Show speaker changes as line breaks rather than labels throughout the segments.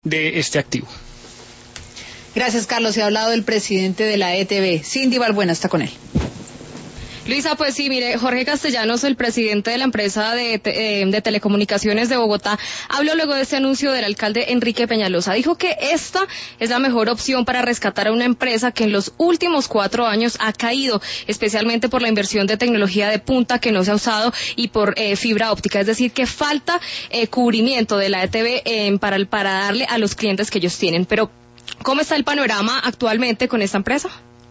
de este activo.
Gracias, Carlos. Se ha hablado del presidente de la ETB. Cindy Balbuena está con él.
Luisa, pues sí, mire, Jorge Castellanos, el presidente de la empresa de telecomunicaciones de Bogotá, habló luego de este anuncio del alcalde Enrique Peñalosa. Dijo que esta es la mejor opción para rescatar a una empresa que en los últimos 4 años ha caído, especialmente por la inversión de tecnología de punta que no se ha usado y por fibra óptica. Es decir, que falta cubrimiento de la ETB para darle a los clientes que ellos tienen. Pero, ¿cómo está el panorama actualmente con esta empresa?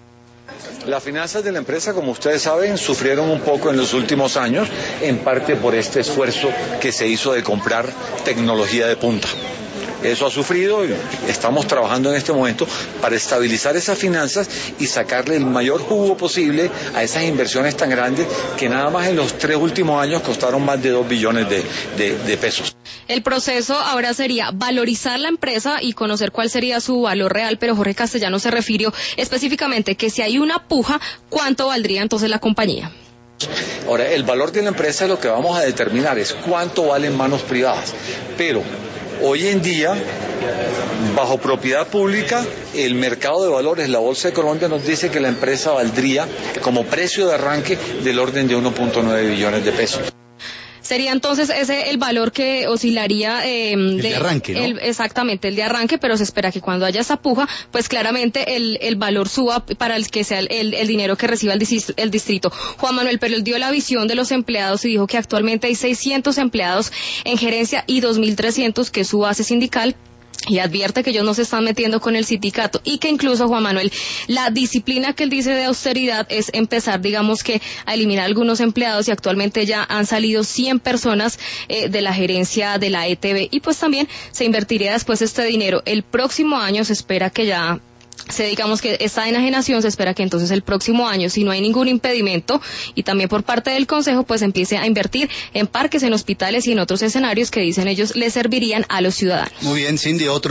Las finanzas de la empresa, como ustedes saben, sufrieron un poco en los últimos años, en parte por este esfuerzo que se hizo de comprar tecnología de punta. Eso ha sufrido y estamos trabajando en este momento para estabilizar esas finanzas y sacarle el mayor jugo posible a esas inversiones tan grandes que nada más en los 3 últimos años costaron más de 2 billones de pesos.
El proceso ahora sería valorizar la empresa y conocer cuál sería su valor real, pero Jorge Castellanos se refirió específicamente que si hay una puja, ¿cuánto valdría entonces la compañía?
Ahora, el valor de la empresa lo que vamos a determinar es cuánto valen manos privadas, pero hoy en día, bajo propiedad pública, el mercado de valores, la Bolsa de Colombia nos dice que la empresa valdría como precio de arranque del orden de 1.9 billones de pesos.
Sería entonces ese el valor que oscilaría
el de arranque, ¿no?
Exactamente, el de arranque, pero se espera que cuando haya esa puja, pues claramente el valor suba para el que sea el dinero que reciba el distrito. Juan Manuel, pero él dio la visión de los empleados y dijo que actualmente hay 600 empleados en gerencia y 2.300 que es su base sindical. Y advierte que ellos no se están metiendo con el sindicato y que incluso, Juan Manuel, la disciplina que él dice de austeridad es empezar, digamos que, a eliminar algunos empleados y actualmente ya han salido 100 personas de la gerencia de la ETB y pues también se invertiría después este dinero. El próximo año se espera que ya digamos que esta enajenación se espera que entonces el próximo año, si no hay ningún impedimento y también por parte del Consejo, pues empiece a invertir en parques, en hospitales y en otros escenarios que dicen ellos le servirían a los ciudadanos.
Muy bien, Cindy, otro